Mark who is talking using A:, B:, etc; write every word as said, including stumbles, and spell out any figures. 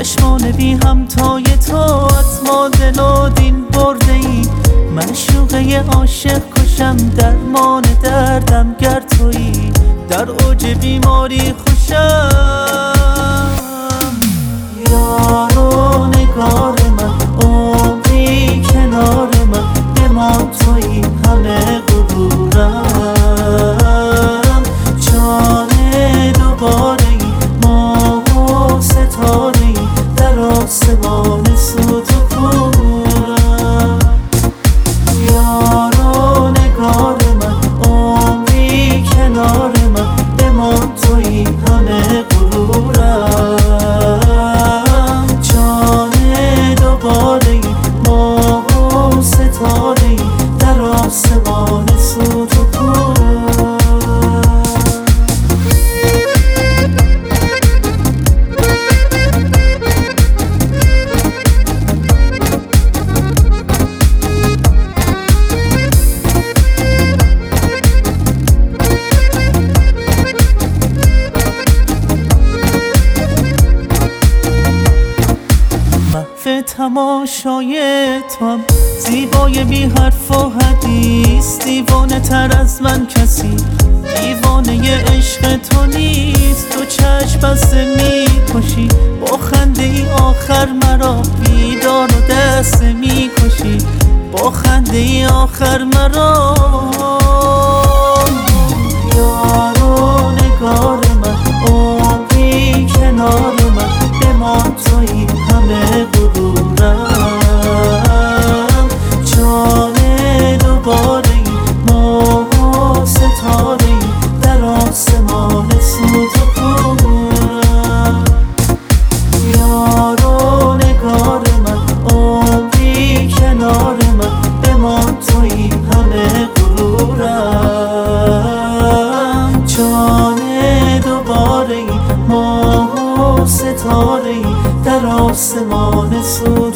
A: چشمان بی همتای تو از ما دل و دین برده ای. معشوقه عاشق کشم درمان دردم گر تویی. در اوج بیماری خوشم یار و نگار من، عمری کنار من بمان تویی همه غرورم. جان دوباره ای ماه و ستاره ای در آسمان سوت و کورم. یار و نگار من، عمری کنار من بمان تویی همه غرورم. جان دوباره ای ماه و ستاره ای در آسمان سوت و کورم. محو تماشای تو هم زیبای بی حرف و حدیث. دیوانه تر از من کسی دیوانه عشق تو نیست. تو چشم بسته می کشی با خنده ای آخر مرا بیدار و دست می کشی با خنده ای آخر مرا. یار و نگار من، عمری کنار من بمان تویی همه غرورم. جان دوباره ای ماه و ستاره ای در آسمان سوت و کورم. یار و نگار من، عمری کنار من بمان تویی همه غرورم. جان دوباره ای ماه و ستاره ای در آسمان سوت